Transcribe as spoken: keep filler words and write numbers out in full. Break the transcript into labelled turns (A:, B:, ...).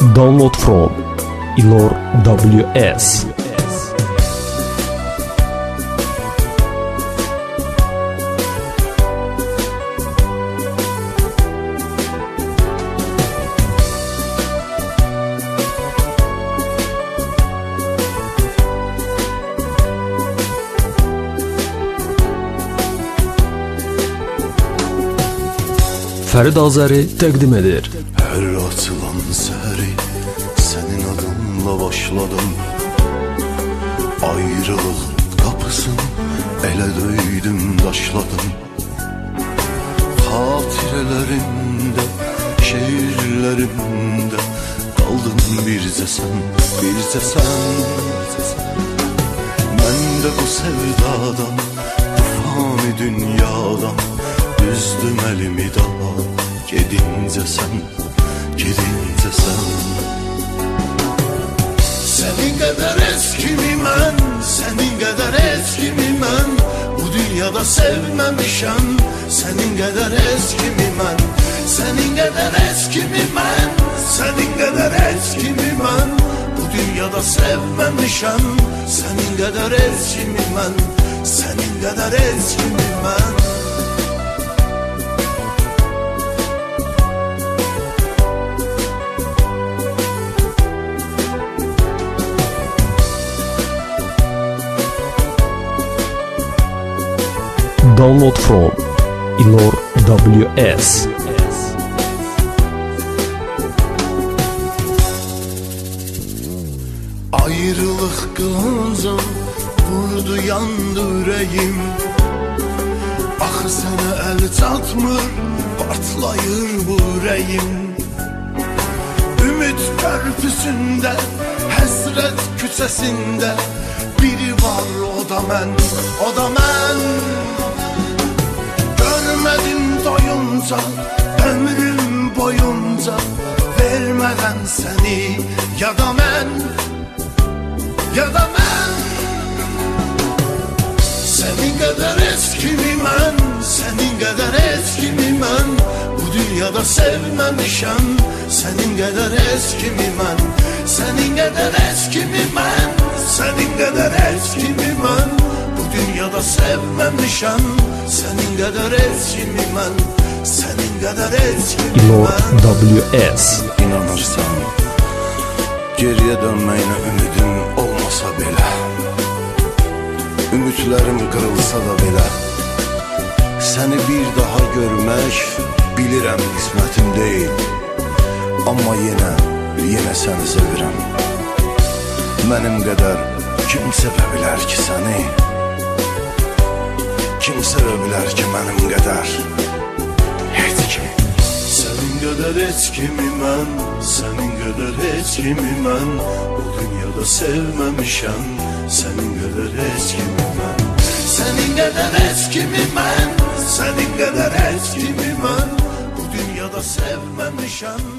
A: Download from Ilor W S. Fərid Azəri təqdim edir.
B: Hər açılan səhəri sənin adınla başladım. Ayrılıq qapısını elə döydüm, daşladım. Xatirələrimdə, şeirlərimdə qaldın bircə sən, bircə sən. Mən də bu sevdadan, bu fani dünyadan üzdüm əlimi daha. Gedincə sən, gedincə sən. Sənin qədər eskimi mən, sənin qədər eskimi mən bu dünyada sevməmişəm. Sənin qədər eskimi mən, sənin qədər eskimi mən, sənin qədər eskimi mən bu dünyada sevməmişəm. Sənin qədər eskimi mən, sənin qədər eskimi mən.
A: Download from Ilor W S.
B: Ayrılıq qılıncım vurdu, yandı ürəyim. Axı sənə əl çatmır, partlayır bu ürəyim. Ümid körpüsündə, həsrət küçəsində biri var, o da mən, o da mən. Görmədim doyunca, ömrüm boyunca vermədən səni, ya da mən, ya da mən. Sənin qədər eskimi mən, sənin qədər eskimi mən bu dünyada sevməmişəm. Sənin qədər eskimi mən, sənin qədər eskimi mən, sənin qədər eskimi mən bu dünyada sevməmişəm. Sənin qədər eskimi mən, sənin qədər eskimi mən.
A: Ilor W S.
B: İnanırsan, geriyə dönməyinə ümidim olmasa belə, ümidlərim qırılsa da belə, səni bir daha görmək bilirəm qismətim deyil. Amma yenə, yenə səni sevirəm. Mənim qədər kim sevə bilər ki səni? Kim sevə bilər ki mənim qədər? Heç kim. Sənin qədər heç kimi mən, sənin qədər heç kimi mən bu dünyada sevməmişəm. Sənin qədər heç kimi mən, sənin qədər heç kimi mən, sənin qədər heç kimi mən bu dünyada sevməmişəm.